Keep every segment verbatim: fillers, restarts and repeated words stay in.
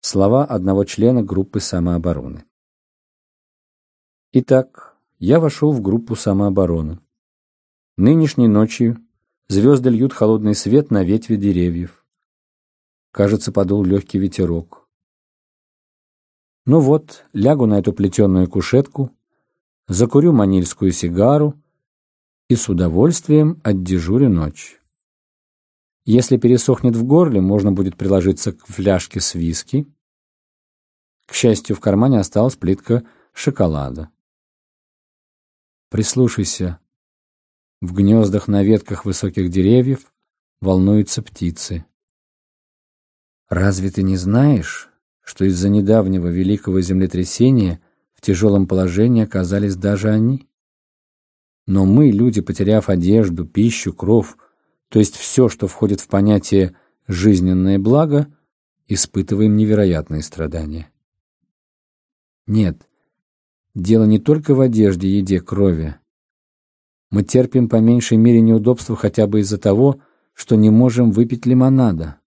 Слова одного члена группы самообороны. Итак, я вошел в группу самообороны. Нынешней ночью звезды льют холодный свет на ветви деревьев. Кажется, подул легкий ветерок. Ну вот, лягу на эту плетеную кушетку, закурю манильскую сигару и с удовольствием отдежурю ночь. Если пересохнет в горле, можно будет приложиться к фляжке с виски. К счастью, в кармане осталась плитка шоколада. Прислушайся. В гнездах на ветках высоких деревьев волнуются птицы. Разве ты не знаешь, что из-за недавнего великого землетрясения в тяжелом положении оказались даже они? Но мы, люди, потеряв одежду, пищу, кров, то есть все, что входит в понятие «жизненное благо», испытываем невероятные страдания. Нет, дело не только в одежде, еде, крови. Мы терпим по меньшей мере неудобства хотя бы из-за того, что не можем выпить лимонада.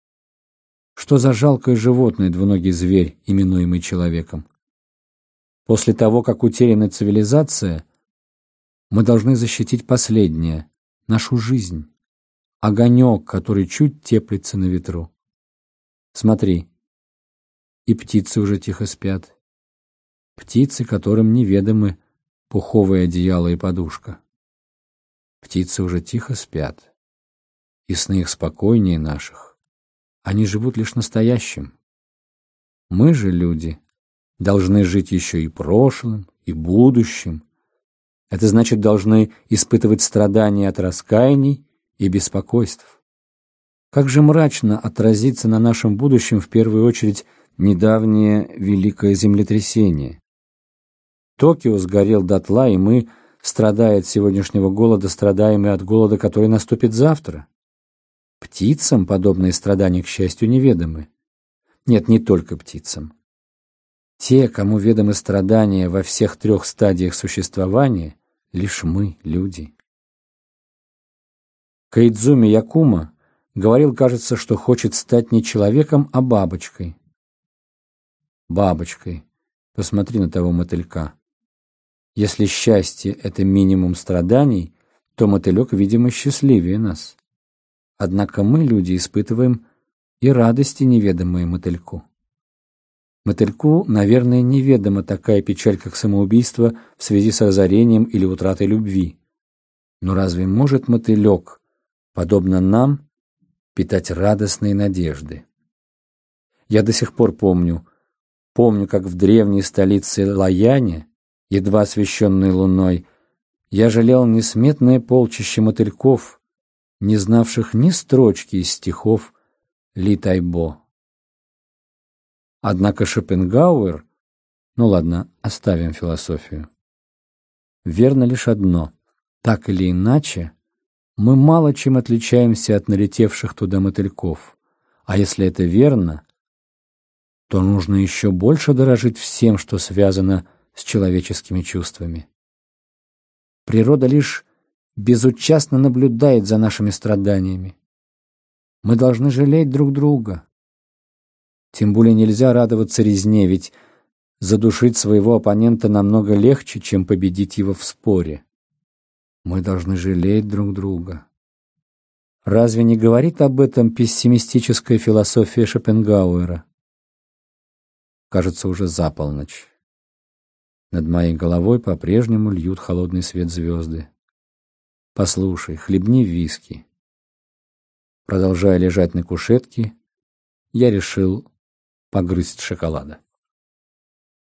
Что за жалкое животное двуногий зверь, именуемый человеком? После того, как утеряна цивилизация, мы должны защитить последнее — нашу жизнь, огонек, который чуть теплится на ветру. Смотри, и птицы уже тихо спят. Птицы, которым неведомы пуховое одеяло и подушка. Птицы уже тихо спят, и сны их спокойнее наших. Они живут лишь настоящим. Мы же, люди, должны жить еще и прошлым, и будущим. Это значит, должны испытывать страдания от раскаяний и беспокойств. Как же мрачно отразится на нашем будущем в первую очередь недавнее великое землетрясение. Токио сгорел дотла, и мы, страдая от сегодняшнего голода, страдаем и от голода, который наступит завтра. Птицам подобные страдания, к счастью, неведомы. Нет, не только птицам. Те, кому ведомы страдания во всех трех стадиях существования, лишь мы, люди. Коидзуми Якумо говорил, кажется, что хочет стать не человеком, а бабочкой. Бабочкой. Посмотри на того мотылька. Если счастье — это минимум страданий, то мотылек, видимо, счастливее нас. Однако мы, люди, испытываем и радости, неведомые мотыльку. Мотыльку, наверное, неведома такая печаль, как самоубийство в связи с разорением или утратой любви. Но разве может мотылек, подобно нам, питать радостные надежды? Я до сих пор помню, помню, как в древней столице Лаяне, едва освещенной луной, я жалел несметное полчище мотыльков, не знавших ни строчки из стихов Ли Тайбо. Однако Шопенгауэр, ну ладно, оставим философию. Верно лишь одно: так или иначе, мы мало чем отличаемся от налетевших туда мотыльков. А если это верно, то нужно еще больше дорожить всем, что связано с человеческими чувствами. Природа лишь безучастно наблюдает за нашими страданиями. Мы должны жалеть друг друга. Тем более нельзя радоваться резне, ведь задушить своего оппонента намного легче, чем победить его в споре. Мы должны жалеть друг друга. Разве не говорит об этом пессимистическая философия Шопенгауэра? Кажется, уже за полночь. Над моей головой по-прежнему льют холодный свет звезды. Послушай, хлебни виски. Продолжая лежать на кушетке, я решил погрызть шоколада.